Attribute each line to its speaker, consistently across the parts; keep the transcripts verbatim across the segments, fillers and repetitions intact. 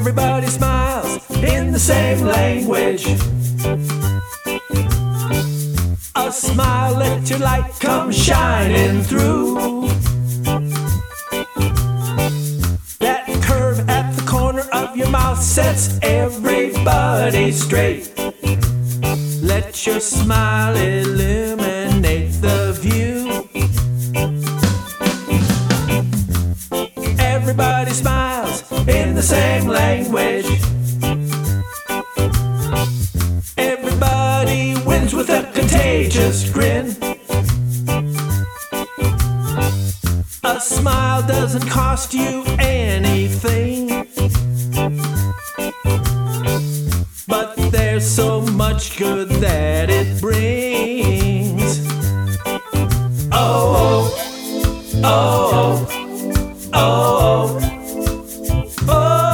Speaker 1: Everybody smiles in the same language. A smile, let your light come shining through. That curve at the corner of your mouth sets everybody straight. Let your smile illuminate the view. Everybody smiles in the same language. Everybody wins with a contagious grin. A smile doesn't cost you anything, but there's so much good that it brings. Oh, oh, oh, oh, oh, oh,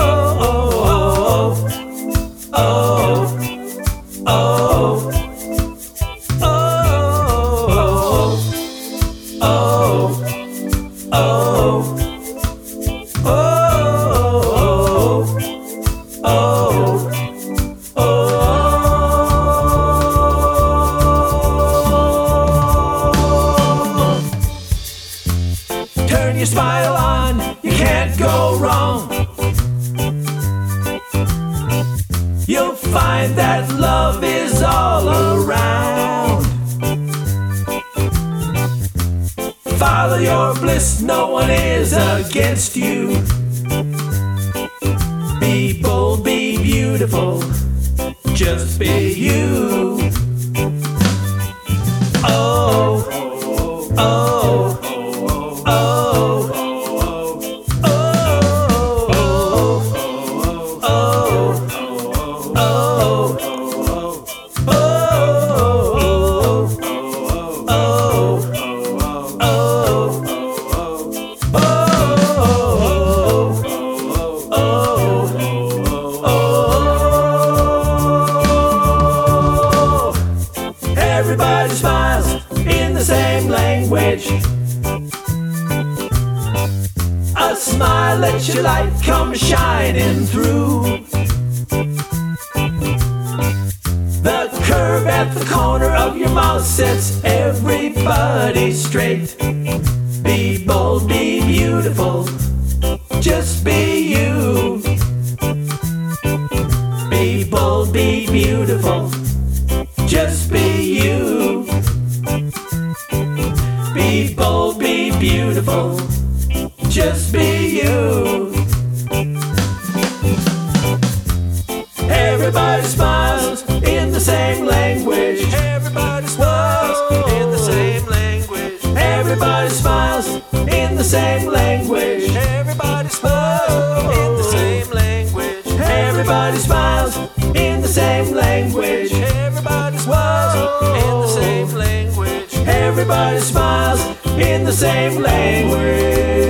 Speaker 1: oh, oh, oh, oh, turn your smile on, you can't go wrong. You'll find that love is all around. Follow your bliss, no one is against you. Be bold, be beautiful, just be you. Oh, oh, oh, everybody smiles in the same language. A smile, let your light come shining through. The curve at the corner of your mouth sets everybody straight. Be bold, be beautiful, just be you. Be bold, be beautiful, just be you. Be bold, be beautiful, just be you. Everybody smiles in the same language. Everybody smiles in the same language. Everybody smiles in the same language. Everybody smiles in the same language. Everybody smiles in the same language. Everybody smiles in the same language. Everybody smiles in the same language.